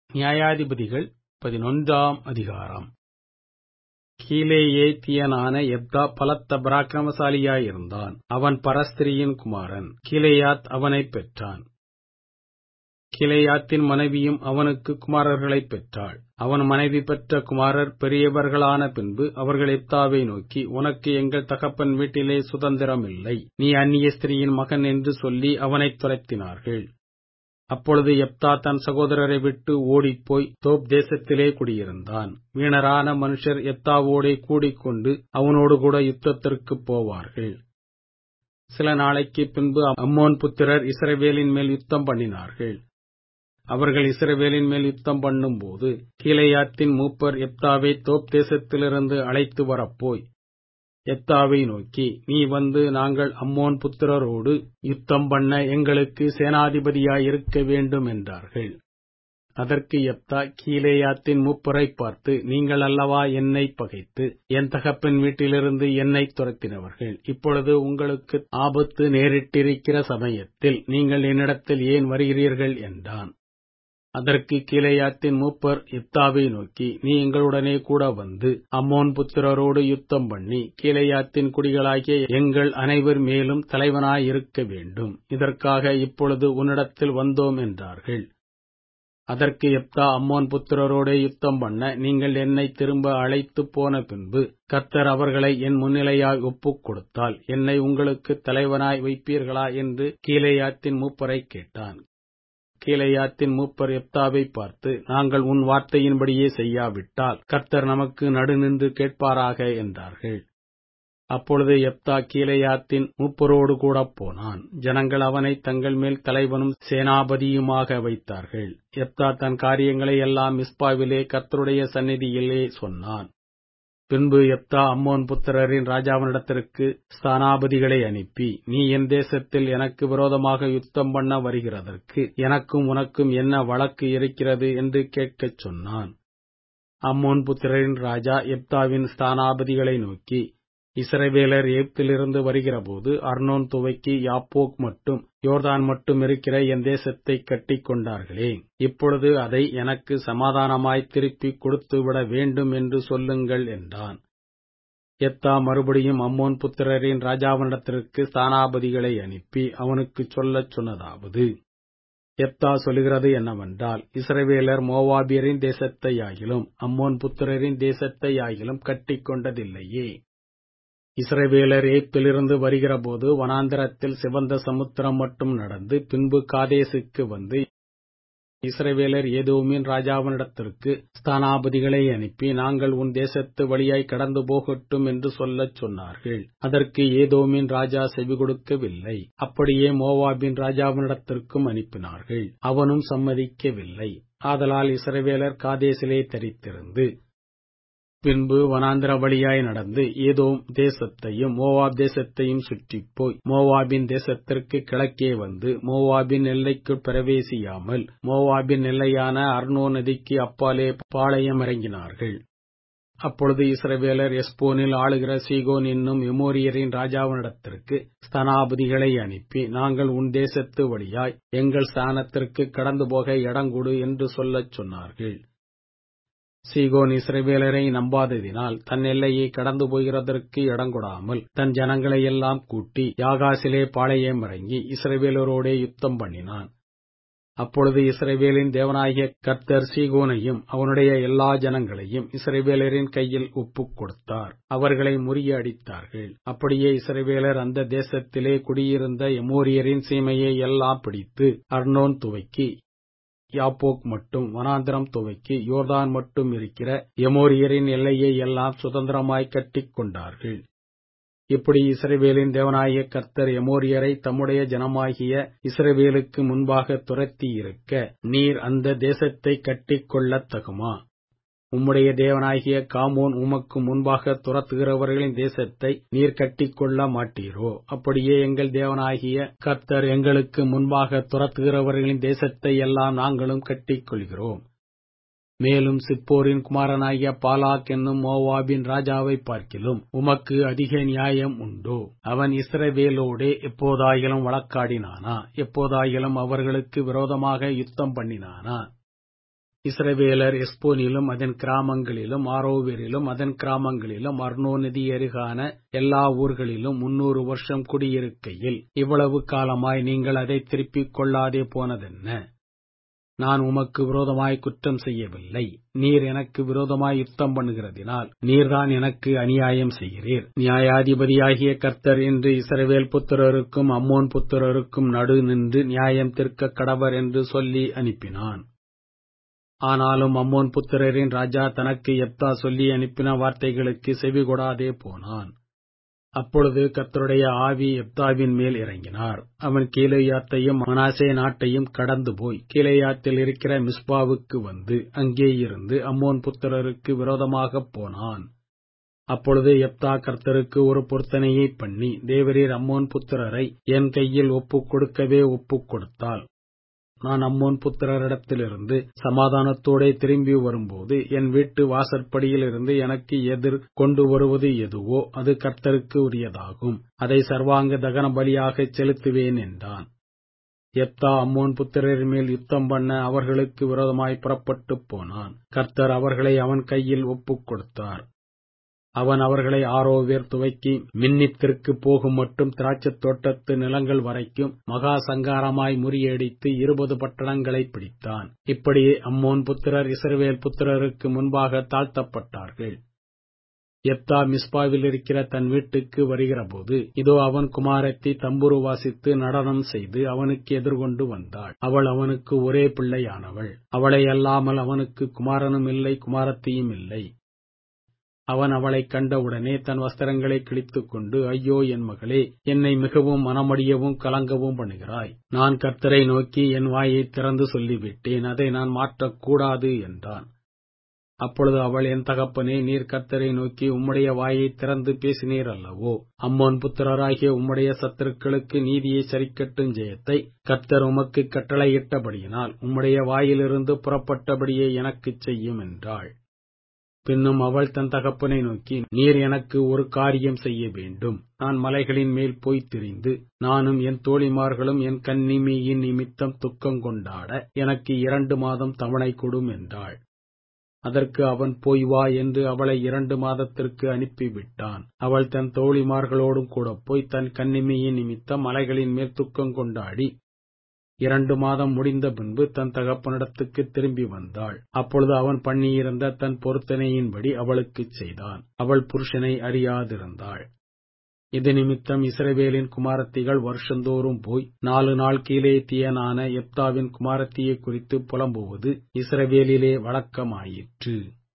நியாயாதிபதிகள் 11ஆம் அதிகாரம். கீலேயாத்தியனான யெப்தா பலத்த பராக்கிரமசாலியாயிருந்தான். அவன் பரஸ்திரியின் குமாரன். கீலேயாத் அவனைப் பெற்றான். கீலேயாத்தின் மனைவியும் அவனுக்கு குமாரர்களைப் பெற்றாள். அவன் மனைவி பெற்ற குமாரர் பெரியவர்களான பின்பு அவர்கள் யெப்தாவை நோக்கி, உனக்கு எங்கள் தகப்பன் வீட்டிலே சுதந்திரம் இல்லை, நீ அந்நிய ஸ்திரீயின் மகன் என்று சொல்லி அவனைத் துரத்தினார்கள். அப்பொழுது யெப்தா தன் சகோதரரை விட்டு ஓடிப்போய் தோப் தேசத்திலே குடியிருந்தான். வீணரான மனுஷர் யெப்தாவோடே கூடிக்கொண்டு அவனோடு கூட யுத்தத்திற்குப் போவார்கள். சில நாளைக்குப் பின்பு அம்மோன் புத்திரர் இஸ்ரவேலின் மேல் யுத்தம் பண்ணினார்கள். அவர்கள் இஸ்ரவேலின் மேல் யுத்தம் பண்ணும்போது கீலேயாத்தின் மூப்பர் யெப்தாவை தோப் தேசத்திலிருந்து அழைத்து வரப்போய் யெப்தாவை நோக்கி, நீ வந்து நாங்கள் அம்மோன் புத்திரரோடு யுத்தம் பண்ண எங்களுக்கு சேனாதிபதியாயிருக்க வேண்டும் என்றார்கள். அதற்கு யெப்தா கீலேயாத்தின் மூப்பரைப் பார்த்து, நீங்கள் அல்லவா என்னைப் பகைத்து என் தகப்பன் வீட்டிலிருந்து என்னைத் துரத்தினவர்கள். இப்பொழுது உங்களுக்கு ஆபத்து நேரிட்டிருக்கிற சமயத்தில் நீங்கள் என்னிடத்தில் ஏன் வருகிறீர்கள் என்றான். அதற்கு கீலேயாத்தின் மூப்பர் யெப்தாவை நோக்கி, நீ எங்களுடனே கூட வந்து அம்மோன் புத்திரரோடு யுத்தம் பண்ணி கீலேயாத்தின் குடிகளாகிய எங்கள் அனைவர் மேலும் தலைவனாயிருக்க வேண்டும். இதற்காக இப்பொழுது உன்னிடத்தில் வந்தோம் என்றார்கள். அதற்கு யெப்தா அம்மோன் புத்திரரோடே யுத்தம் பண்ண நீங்கள் என்னை திரும்ப அழைத்துப் போன பின்பு கர்த்தர் அவர்களை என் முன்னிலையாய் ஒப்புக் கொடுத்தால் என்னை உங்களுக்கு தலைவனாய் வைப்பீர்களா என்று கீலேயாத்தின் மூப்பரைக் கேட்டான். கீலேயாத்தின் மூப்பர் யெப்தாவை பார்த்து, நாங்கள் உன் வார்த்தையின்படியே செய்யாவிட்டால் கர்த்தர் நமக்கு நடுநின்று கேட்பாராக என்றார்கள். அப்பொழுது யெப்தா கீலேயாத்தின் மூப்பரோடு கூட போனான். ஜனங்கள் அவனை தங்கள் மேல் தலைவனும் சேனாபதியுமாக வைத்தார்கள். யெப்தா தன் காரியங்களை எல்லாம் மிஸ்பாவிலே கர்த்தருடைய சந்நிதியிலே சொன்னான். பின்பு யெப்தா அம்மோன் புத்திரரின் ராஜாவினிடத்திற்கு ஸ்தானாபதிகளை அனுப்பி, நீ என் தேசத்தில் எனக்கு விரோதமாக யுத்தம் பண்ண வருகிறதற்கு எனக்கும் உனக்கும் என்ன வழக்கு இருக்கிறது என்று கேட்கச் சொன்னான். அம்மோன் புத்திரரின் ராஜா யெப்தாவின் ஸ்தானாபதிகளை நோக்கி, இஸ்ரவேலர் எகிப்திலிருந்து வருகிறபோது அர்னோன் துவக்கி யாப்போக் மட்டும் யோர்தான் மட்டும் இருக்கிற என் தேசத்தை கட்டிக் கொண்டார்களே, இப்பொழுது அதை எனக்கு சமாதானமாய் திருப்பிக் கொடுத்துவிட வேண்டும் என்று சொல்லுங்கள் என்றான். யெப்தா மறுபடியும் அம்மோன் புத்திரரின் ராஜாவினிடத்திற்கு ஸ்தானாபதிகளை அனுப்பி அவனுக்குச் சொல்லச் சொன்னதாவது, யெப்தா சொல்லுகிறது என்னவென்றால், இஸ்ரவேலர் மோவாபியரின் தேசத்தையாகிலும் அம்மோன் புத்திரரின் தேசத்தையாகிலும் கட்டிக் கொண்டதில்லையே. இஸ்ரவேலர் எகிப்திலிருந்து வருகிறபோது வனாந்திரத்தில் சிவந்த சமுத்திரம் மட்டும் நடந்து பின்பு காதேசுக்கு வந்து இஸ்ரவேலர் ஏதோமின் ராஜாவினிடத்திற்கு ஸ்தானாபதிகளை அனுப்பி, நாங்கள் உன் தேசத்து வழியாய் கடந்து போகட்டும் என்று சொல்லச் சொன்னார்கள். அதற்கு ஏதோமின் ராஜா செவி கொடுக்கவில்லை. அப்படியே மோவாபின் ராஜாவினிடத்திற்கும் அனுப்பினார்கள். அவனும் சம்மதிக்கவில்லை. ஆதலால் இஸ்ரவேலர் காதேசிலே தரித்திருந்து பின்பு வனாந்திர வழியாய் நடந்து ஏதோம் தேசத்தையும் மோவாப் தேசத்தையும் சுற்றிப்போய் மோவாபின் தேசத்திற்கு கிழக்கே வந்து மோவாபின் எல்லைக்குள் பிரவேசியாமல் மோவாபின் எல்லையான அர்னோன் நதிக்கு அப்பாலே பாளையம் இறங்கினார்கள். அப்பொழுது இஸ்ரவேலர் எஸ்போனில் ஆளுகிற சீகோன் என்னும் எமோரியரின் ராஜாவினிடத்திற்கு ஸ்தானாபதிகளை அனுப்பி, நாங்கள் உன் தேசத்து வழியாய் எங்கள் ஸ்தானத்திற்கு கடந்து போக இடங்கொடு என்று சொல்லச் சொன்னார்கள். சீகோன் இஸ்ரவேலரை நம்பாததினால் தன் எல்லையை கடந்து போகிறதற்கு இடங்கொடாமல் தன் ஜனங்களை எல்லாம் கூட்டி யாகாசிலே பாளையம் இறங்கி இஸ்ரவேலரோடே யுத்தம் பண்ணினான். அப்பொழுது இஸ்ரவேலின் தேவனாகிய கர்த்தர் சீகோனையும் அவனுடைய எல்லா ஜனங்களையும் இஸ்ரவேலரின் கையில் ஒப்புக் கொடுத்தார். அவர்களை முறியடித்தார்கள். அப்படியே இஸ்ரவேலர் அந்த தேசத்திலே குடியிருந்த எமோரியரின் சீமையை எல்லாம் பிடித்து அர்னோன் துவக்கி யாப்போக் மட்டும் வனாந்திரம் துவக்கி யோர்தான் மட்டும் இருக்கிற எமோரியரின் எல்லையை எல்லாம் சுதந்திரமாய் கட்டிக் கொண்டார்கள். இப்படி இஸ்ரவேலின் தேவனாகிய கர்த்தர் எமோரியரை தம்முடைய ஜனமாகிய இஸ்ரவேலுக்கு முன்பாக துரத்தி இருக்க நீர் அந்த தேசத்தை கட்டிக் கொள்ளத் தகுமா? உம்முடைய தேவனாகிய காமோன் உமக்கு முன்பாக துரத்துகிறவர்களின் தேசத்தை நீர் கட்டிக்கொள்ள மாட்டீரோ? அப்படியே எங்கள் தேவனாகிய கர்த்தர் எங்களுக்கு முன்பாக துரத்துகிறவர்களின் தேசத்தை எல்லாம் நாங்களும் கட்டிக்கொள்கிறோம். மேலும் சிப்போரின் குமாரனாகிய பாலாக் என்னும் மோவாபின் ராஜாவை பார்க்கிலும் உமக்கு அதிக நியாயம் உண்டோ? அவன் இஸ்ரவேலோடே எப்போதாயிலும் வழக்காடினானா? எப்போதாயிலும் அவர்களுக்கு விரோதமாக யுத்தம் பண்ணினானா? இஸ்ரவேலர் எஸ்போனிலும் அதன் கிராமங்களிலும் ஆரோவேரிலும் அதன் கிராமங்களிலும் அர்னோ நதி அருகான எல்லா ஊர்களிலும் 300 வருஷம் குடியிருக்கையில் இவ்வளவு காலமாய் நீங்கள் அதை திருப்பிக் கொள்ளாதே போனதென்ன? நான் உமக்கு விரோதமாய் குற்றம் செய்யவில்லை. நீர் எனக்கு விரோதமாய் யுத்தம் பண்ணுகிறதினால் நீர்தான் எனக்கு அநியாயம் செய்கிறீர். நியாயாதிபதியாகிய கர்த்தர் என்று இஸ்ரவேல் புத்திரருக்கும் அம்மோன் புத்திரருக்கும் நடு நின்று நியாயம் தீர்க்க கடவர் என்று சொல்லி அனுப்பினான். ஆனாலும் அம்மோன் புத்திரரின் ராஜா தனக்கு யெப்தா சொல்லி அனுப்பின வார்த்தைகளுக்கு செவிகொடாதே போனான். அப்பொழுது கர்த்தருடைய ஆவி யெப்தாவின் மேல் இறங்கினார். அவன் கீலேயாத்தையும் மனாசே நாட்டையும் கடந்து போய் கீலேயாத்தில் இருக்கிற மிஸ்பாவுக்கு வந்து அங்கே இருந்து அம்மோன் புத்திரருக்கு விரோதமாகப் போனான். அப்பொழுது யெப்தா கர்த்தருக்கு ஒரு பொருத்தனையை பண்ணி, தேவரீர் அம்மோன் புத்திரரை என் கையில் ஒப்புக் கொடுக்கவே ஒப்புக் கொடுத்தால் நான் அம்மோன் புத்திரரிடத்திலிருந்து சமாதானத்தோடே திரும்பி வரும்போது என் வீட்டு வாசற்படியிலிருந்து எனக்கு எதிர் கொண்டு வருவது எதுவோ அது கர்த்தருக்கு உரியதாகும். அதை சர்வாங்க தகன பலியாகச் செலுத்துவேன் என்றான். யெப்தா அம்மோன் புத்திரர் மேல் யுத்தம் பண்ண அவர்களுக்கு விரோதமாய் புறப்பட்டுப் போனான். கர்த்தர் அவர்களை அவன் கையில் ஒப்புக் கொடுத்தார். அவன் அவர்களை ஆரோவேர் துவக்கி மின்னித்திற்கு போகும் மட்டும் திராட்சத் தோட்டத்து நிலங்கள் வரைக்கும் மகா சங்காரமாய் முறியடித்து 20 பட்டணங்களை பிடித்தான். இப்படியே அம்மோன் புத்திரர் இஸ்ரவேல் புத்திரருக்கு முன்பாக தாழ்த்தப்பட்டார்கள். யெப்தா மிஸ்பாவில் இருக்கிற தன் வீட்டுக்கு வருகிறபோது இதோ அவன் குமாரத்தி தம்புரு வாசித்து நடனம் செய்து அவனுக்கு எதிர்கொண்டு வந்தாள். அவள் அவனுக்கு ஒரே பிள்ளையானவள். அவளை அல்லாமல் அவனுக்கு குமாரனும் இல்லை, குமாரத்தியும் இல்லை. அவன் அவளைக் கண்டவுடனே தன் வஸ்திரங்களை கிழித்துக் கொண்டு, ஐயோ என் மகளே, என்னை மிகவும் மனமடியவும் கலங்கவும் பண்ணுகிறாய். நான் கர்த்தரை நோக்கி என் வாயை திறந்து சொல்லிவிட்டேன், அதை நான் மாற்றக்கூடாது என்றான். அப்பொழுது அவள், என் தகப்பனே, நீர் கர்த்தரை நோக்கி உம்முடைய வாயை திறந்து பேசினீர் அல்லவோ? அம்மோன் புத்திரராகிய உம்முடைய சத்துருக்களுக்கு நீதியை சரிக்கட்டும் ஜெயத்தை கர்த்தர் உமக்கு கட்டளையிட்டபடியினால் உம்முடைய வாயிலிருந்து புறப்பட்டபடியே எனக்குச் செய்யும் என்றாள். பின்னும் அவள் தன் தகப்பனை நோக்கி, நீர் எனக்கு ஒரு காரியம் செய்ய வேண்டும். நான் மலைகளின் மேல் போய்த் திரிந்து நானும் என் தோழிமார்களும் என் கன்னிமையின் நிமித்தம் துக்கம் கொண்டாட எனக்கு 2 மாதம் தவணை கொடும் என்றாள். அதற்கு அவன், போய் வா என்று அவளை 2 மாதத்திற்கு அனுப்பிவிட்டான். அவள் தன் தோழிமார்களோடும் கூட போய் தன் கன்னிமையின் நிமித்தம் மலைகளின் மேல் துக்கம் கொண்டாடி 2 மாதம் முடிந்த பின்பு தன் தகப்பனிடத்துக்கு திரும்பி வந்தாள். அப்பொழுது அவன் பண்ணியிருந்த தன் பொருத்தனையின்படி அவளுக்குச் செய்தான். அவள் புருஷனை அறியாதிருந்தாள். இது நிமித்தம் இஸ்ரவேலின் குமாரத்திகள் வருஷந்தோறும் போய் 4 நாள் கீலேத்தியனான யெப்தாவின் குமாரத்தியை குறித்து புலம்புவது இஸ்ரவேலிலே வழக்கமாயிற்று.